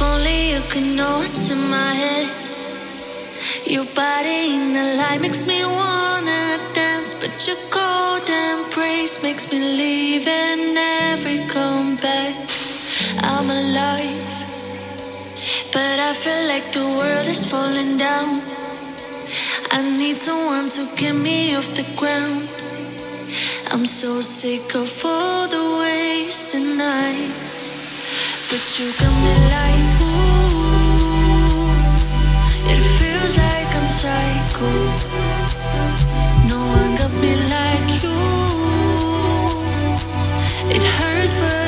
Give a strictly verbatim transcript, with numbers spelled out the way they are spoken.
only you could know what's in my head. Your body in the light makes me wanna dance, but your cold embrace makes me leave and never come back. I'm alive, but I feel like the world is falling down. I need someone to get me off the ground. I'm so sick of all the wasted nights, but you got me like, ooh, it feels like I'm psycho. No one got me like you. It hurts, but